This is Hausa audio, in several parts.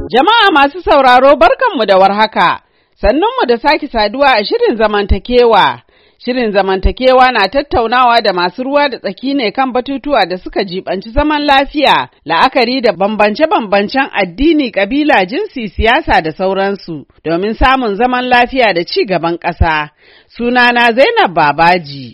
Jama'a masu sauraro barkanmu da warhaka, sannunmu da sake saduwa a shirin zamantakewa. Shirin zamantakewa na tattaunawa da masu ruwa da tsaki ne kan batutuwa da suka jibanci zaman lafiya, la'akari da bambance-bambancen addini, kabila, jinsi, siyasa da sauransu, domin samun zaman lafiya da ci gaban ƙasa. Sunana Zainab Babaji.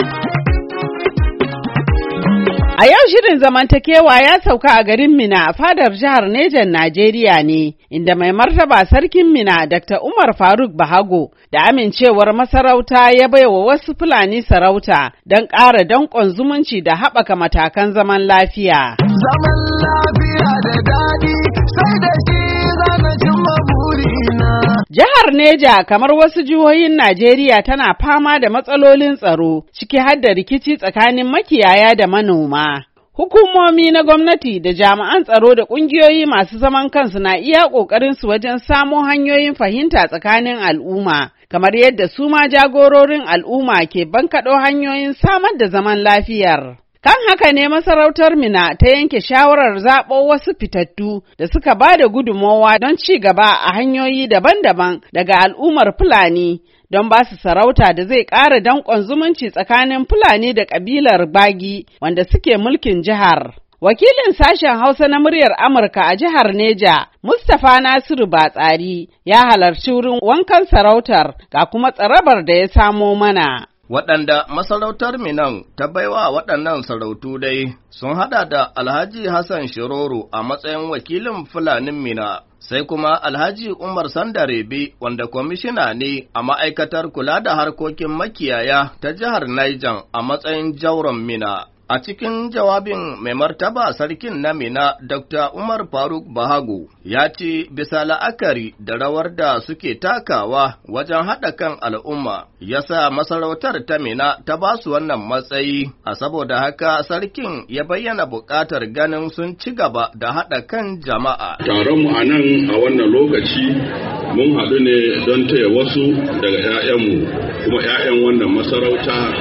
A yau shirin zamantakewa ya sauka a garin Mina a fadar jihar Nejan Najeriya ne, inda mai martaba sarkin Mina Dr. Umar Faruk Bahago da amincewar masarauta ya baiwa wasu Fulani sarauta don ƙara danƙon zumunci da haɓaka matakan zaman lafiya. Zaman lafiya da daɗi sai da shi zana cimma burina. Jihar Neja kamar wasu jihohin Najeriya tana fama da matsalolin tsaro, ciki har da rikici tsakanin makiyaya da manoma. Hukumomi na gwamnati da jami'an tsaro da ƙungiyoyi masu zaman kansu na iya ƙoƙarinsu wajen samo hanyoyin fahimta tsakanin al'umma, kamar yadda su ma jagororin al'umma ke bankaɗo hanyoyin samar da zaman lafiyar. Kan haka ne masarautar Mina ta yanke shawarar zaɓo wasu fitattu da suka ba da gudunmawa don ci gaba a hanyoyi daban-daban daga al'ummar Fulani don ba su sarauta da zai ƙara danƙon zumunci tsakanin Fulani da ƙabilar Bagi wanda suke mulkin jihar. Wakilin sashen Hausa na muryar Amurka a jihar Neja, Mustapha Nasiru Batsari, ya halarci wurin wankan sarautar ga kuma tsarabar da ya samo mana. Waɗanda masarautar Minan ta baiwa waɗannan sarautu dai sun haɗa da Alhaji Hassan Shiroro a matsayin wakilin Fulanin Mina, sai kuma Alhaji Umar Sandarebe wanda kwamishina ne a ma'aikatar kula da harkokin makiyaya ta jihar Niger a matsayin jauron Mina. A cikin jawabin mai martaba sarkin na Mina, Dr. Umar Faruk Bahago ya ce bisa la'akari da rawar da suke takawa wajen haɗa kan al'umma, yasa masarautar ta Mina ta ba su wannan matsayi, a saboda haka sarkin ya bayyana buƙatar ganin sun ci gaba da haɗa kan jama'a. Taronmu a nan a wannan lokaci mun haɗu ne don taya wasu daga 'ya'yanmu kuma 'ya'yan wannan masarauta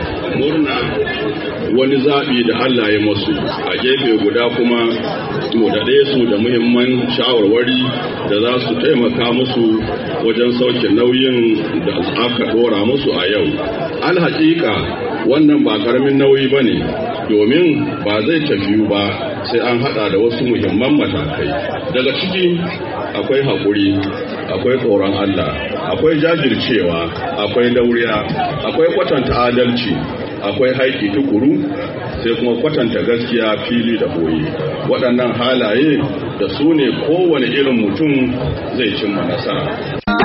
murna wani zaɓi da Allah ya masu, a gefe guda kuma mu daɗe su da muhimman shawarwari da za su taimaka musu wajen sauke nauyin da aka ɗora musu a yau. Alhaƙiƙa wannan ba ƙaramin nauyi ba ne, domin ba zai tafiyu ba sai an haɗa da wasu muhimman matakai. Daga ciki akwai haƙuri, akwai tsoron Allah, akwai jajircewa, akwai dauriya, akwai kwatanta adalci, akwai haiki tukuru, sai kuma kwatanta gaskiya fili da boye. Waɗannan halaye da su ne kowane irin mutum zai cimma nasara.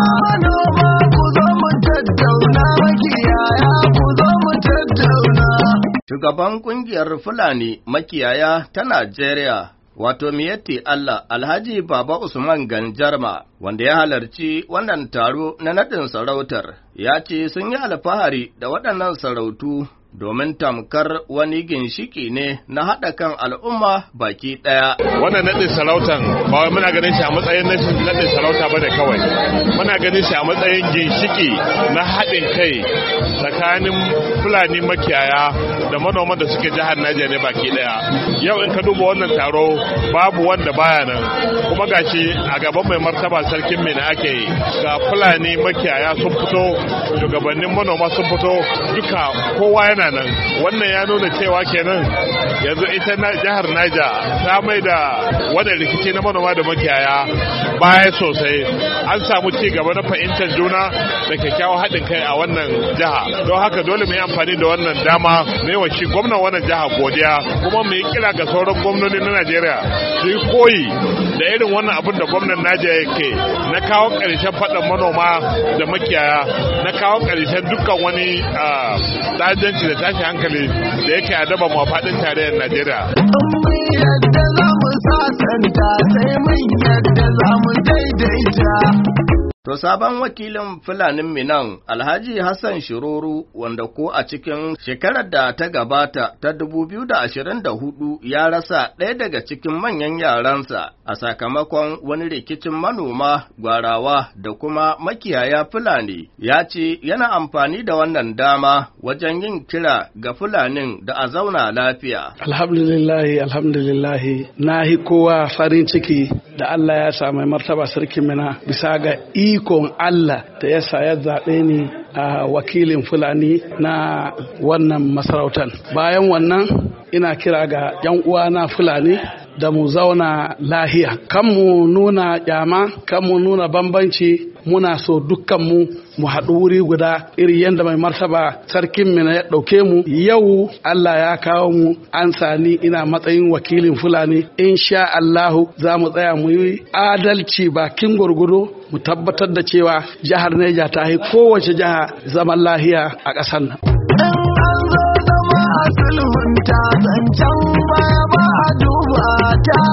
Shugaban ƙungiyar Fulani makiyaya ta Najeriya, wato Miyetti Allah Alhaji Baba Usman Ganjarma, wanda ya halarci wannan taro na naɗin sarautar, ya ce sun yi alfahari da waɗannan sarautu domin tamkar wani ginshiki ne na haɗa kan al'umma baki ɗaya. Wannan naɗin sarautan ba wai muna ganin shi a matsayin naɗin sarauta ba da kawai, muna ganin shi a matsayin ginshiki na haɗin kai tsakanin Fulani makiyaya da manoman da suke jihar Niger ne baki ɗaya. Yau in ka duba wannan taro babu wanda baya nan, kuma gashi a gaban mai martaba sarkin Mina ake yi, ga Fulani makiyaya sun fito, shugabannin manoma sun fito, duka kowa yana nan. Wannan ya nuna cewa kenan yanzu ita jihar Niger ta mai da wannan rikici na manoma da makiyaya baya sosai. An samu ci gaba na fahimtar juna da kyakkyawan haɗin kai a wannan jiha. Don haka dole mu yi amfani da wannan dama ne wa shi gwamnan wannan jiha godiya, kuma mu yi kira ga sauran gwamnoni na Najeriya su yi koyi da irin wannan abin da gwamnan Najeriya yake na kawo ƙarshen faɗan manoma da makiyaya, na kawo ƙarshen dukkan wani dajanci da tashi hankali da yake adaba mu a faɗin tarayyar Najeriya. Yadda za mu sasanta sai mun yadda za mu daidaita. To sabon wakilin Fulanin Minan Alhaji Hassan Shiroro, wanda ko a cikin shekarar da ta gabata ta 2024 ya rasa ɗaya daga cikin manyan yaransa a sakamakon wani rikicin manoma, gwarawa da kuma makiyaya Fulani, ya ce yana amfani da wannan dama wajen yin kira ga Fulanin da a zauna lafiya. Alhamdulillahi, na hi kowa farin ciki da Allah ya sa mai martaba sarkin Mina bisa ga ikon Allah da ya sa ya zaɓe ni a wakilin Fulani na wannan masarautar. Bayan wannan ina kira ga 'yan uwana Fulani da mu zauna lahiya, kan mu nuna kyama, kan mu nuna bambanci. Muna so dukkanmu mu haɗu wuri guda iri yadda mai martaba sarkin Mina ya ɗauke mu. Yau Allah ya kawo mu an sani ina matsayin wakilin Fulani. Insha Allahu za mu tsaya mu yi adalci bakin gurgudu mu tabbatar da cewa jihar Neja ta yi kowace jiha zaman lahiya a ƙasar nan. Sulhunta zancen baya ba a duba ta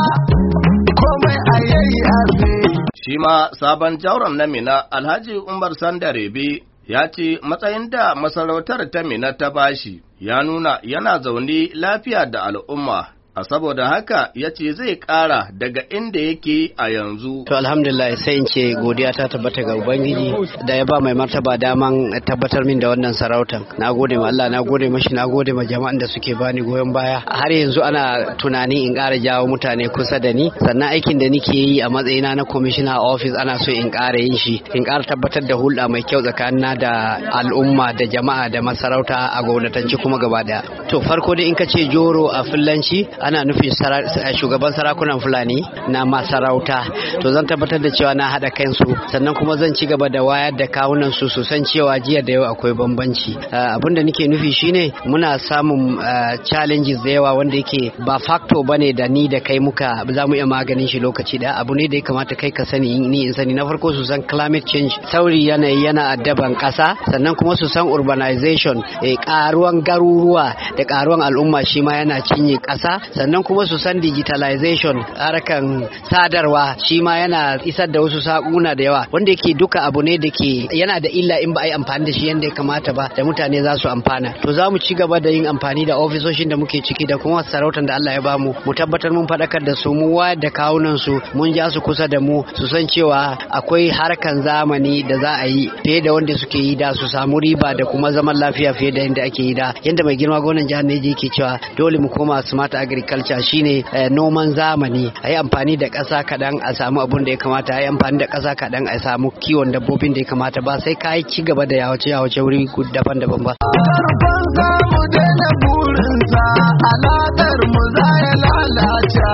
komai a yayyafe. Shi ma sabon jauron na Mina Alhaji Umar Sandarebe ya ce matsayin da masarautar ta Mina ta bashi ya nuna yana zaune lafiya da al'umma. A saboda haka ya ce zai ƙara daga inda yake a yanzu. To alhamdulillah sai in ce godiya ta tabbata ga Ubangiji da ya ba mai martaba daman tabbatar min da wannan sarautan. Na gode ma Allah, na gode mashi, na gode ma jama'an da suke bani goyon baya. Har yanzu ana tunani in ƙara jawo mutane kusa da ni. Sannan aikin da nake yi a matsayina na commissioner office ana so in ƙara yin shi. In ƙara tabbatar da hulɗa mai kyau tsakanina da al'umma da jama'a da masarauta a gwamnatanci kuma gaba ɗaya. To farko dai in ka ce Joro a Fulanci ana nufin shugaban sarakunan Fulani na masarauta. To zan tabbatar da cewa na haɗa kansu, sannan kuma zan ci gaba da wayar da kawunan su san cewa jiya da yau akwai bambanci. Abin da nake nufi shine muna samun challenges da yawa wanda yake ba factor bane da ni da kai muka za mu iya maganin shi lokaci da abu ne da ya kamata kai ka sani ni in sani. Na farko su san climate change, sauri yanayi yana addaban ƙasa, sannan kuma su san urbanization, ƙaruwan garuruwa da ƙaruwan al'umma shi ma yana cinye ƙasa, sannan kuma su san digitalization, harkan sadarwa shi ma yana isar da wasu sakuna da yawa wanda yake duka abu ne da ke yana da illa in ba a yi amfani da shi yadda ya kamata ba da mutane za su amfana. To za mu ci gaba da yin amfani da ofisoshin da muke ciki da kuma sarautar da Allah ya bamu, mu tabbatar mun faɗakar da su, mu wayar da kawunan su, mun ja su kusa da mu su san cewa akwai harkan zamani da za a yi fiye da wanda suke yi da, su samu riba da kuma zaman lafiya fiye da yadda ake yi da. Yadda mai girma gwamnan jihar Neja yake cewa dole mu koma smart agriculture shine noman zamani, a yi amfani da ƙasa kaɗan a samu abun da ya kamata, a yi amfani da ƙasa kaɗan a samu kiwon dabbobin da ya kamata, ba sai ka yi ci gaba da yawace wuri daban-daban ba. Karfan samu daina burinsa alaƙar mu za ya lalata.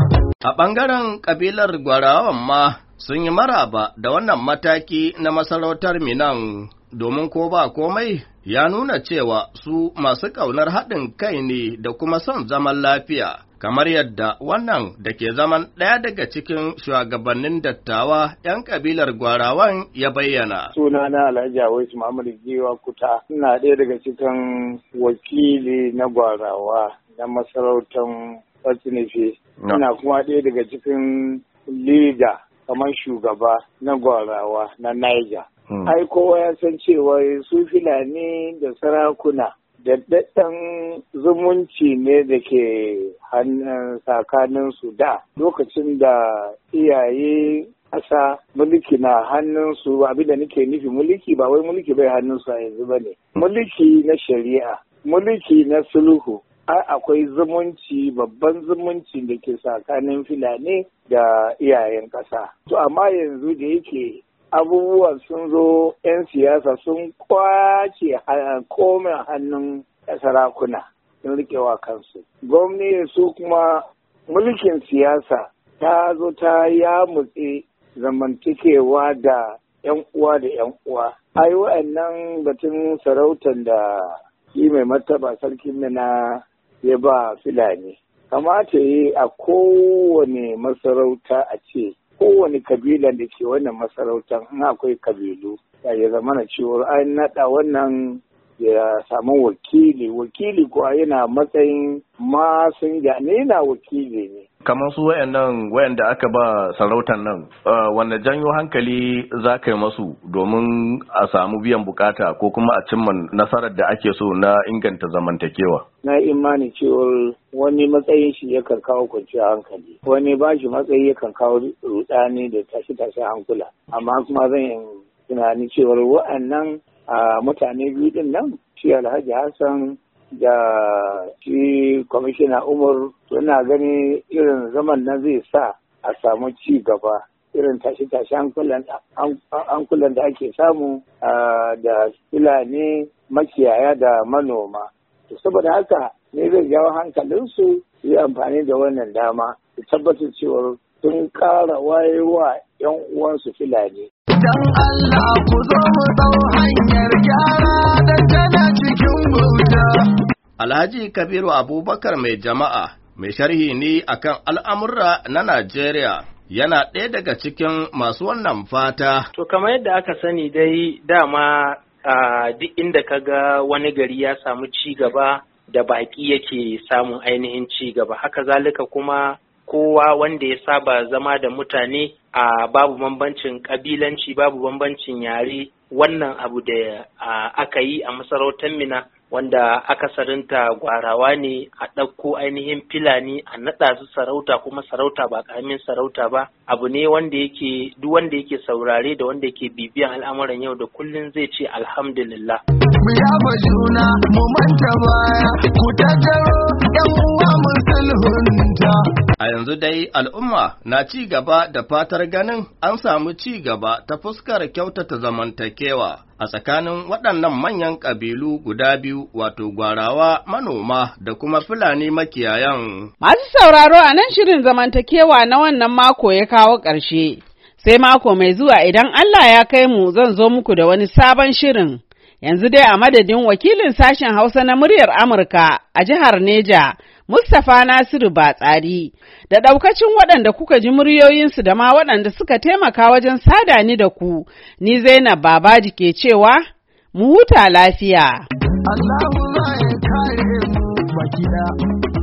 A ɓangaren ƙabilar Gwarawan ma sun yi maraba da wannan mataki na masarautar Minan, domin ko ba komai ya nuna cewa su masu ƙaunar haɗin kai ne da kuma son zaman lafiya, kamar yadda wannan da ke zaman ɗaya daga cikin shugabannin dattawa 'yan ƙabilar Gwarawan ya bayyana. Sunana Alhaji Awais Muhammad Giwa Kuta, ina ɗaya daga cikin wakili na Gwarawa na masarautar Fatsinife, ina kuma ɗaya daga cikin lida kamar shugaba na Gwarawa na Niger. Ai kowa ya san cewa su Fulani da sarakuna da daɗaɗɗen zumunci ne da ke tsakanin su da lokacin da iyaye ƙasa mulki na hannunsu. Abin da nake nufi mulki ba wai mulki bai hannunsu a yanzu ba ne. Mulki na shari'a, mulki na sulhu. Ai akwai zumunci, babban zumunci da ke tsakanin Fulani da iyayen ƙasa. To amma yanzu da yake abubuwan sun zo 'yan siyasa sun kwace komai hannun sarakuna sun rikewa kansu. Gwamnati su kuma mulkin siyasa ta zo ta yamutse zamantakewa da 'yan uwa da 'yan uwa. Ai wa'annan batun sarautar da shi mai martaba sarkin Mina ya ba Fulani. Kamata yi a kowane masarauta a ce kowane kabila da ke wannan masarautar in akwai kabilu ya zama na cewa an naɗa wannan ya samu wakili kuwa yana matsayin masinja ne, yana wakili ne. Kamar su wayanda aka ba sarautar nan, wanda janyo hankali za ka yi masu domin a samu biyan bukata ko kuma a cimma nasarar da ake so na inganta zamantakewa? Na imani cewar wani matsayin shi yakan kawo kwanciyar hankali, wani ba shi matsayi yakan kawo rudani da tashi hankula. Amma kuma zan yi tunani cewar wa'annan mutane biyu din nan, shi Alhaji Hassan da shi kwamishina Umar, suna gani irin zaman nan zai sa a samu ci gaba irin tashe-tashe hankulan da ake samu da Fulani makiyaya da manoma. Saboda haka ne zai jawo hankalinsu yi amfani da wannan dama su tabbatar cewa sun ƙara wayewa 'yan uwansu Fulani. Dan Allah ku zo mu dau hanyar gyara da tana cikin bauta. Alhaji Kabiru Abubakar mai jama'a mai sharhi ne akan al'amurra na Najeriya yana ɗaya daga cikin masu wannan fata. To kamar yadda aka sani dai dama duk inda ka ga wani gari ya samu ci gaba da baƙi yake samun ainihin ci gaba. Haka zalika kuma kowa wanda ya saba zama da mutane babu bambancin ƙabilanci, babu bambancin yare, wannan abu da aka yi a masarautar Mina wanda akasarinta gwarawa ne a ɗauko ainihin Fulani a naɗa su sarauta, kuma sarauta ba ƙaramin sarauta ba, abu ne wanda yake duk wanda yake saurare da wanda yake bibiyan al'amuran yau da kullun zai ce alhamdulillah. Mu yaba juna mu manta baya ku tattaro yan uwa mu sulhunta. A yanzu dai al'umma na ci gaba da fatar ganin an samu ci gaba ta fuskar kyautata zamantakewa a tsakanin waɗannan manyan ƙabilu guda biyu, wato gwarawa manoma da kuma Fulani makiyayan. Masu sauraro, a nan shirin zamantakewa na wannan mako ya kawo ƙarshe, sai mako mai zuwa idan Allah ya kai mu zan zo muku da wani sabon shirin. Yanzu dai a madadin wakilin sashen Hausa na muryar Amurka a jihar Neja, Mustapha Nasiru Batsari, da ɗaukacin waɗanda kuka ji muryoyinsu da ma waɗanda suka taimaka wajen sada ni da ku, ni Zainab Babaji ke cewa, mu huta lafiya. Allahu zai kare mu baki ɗaya.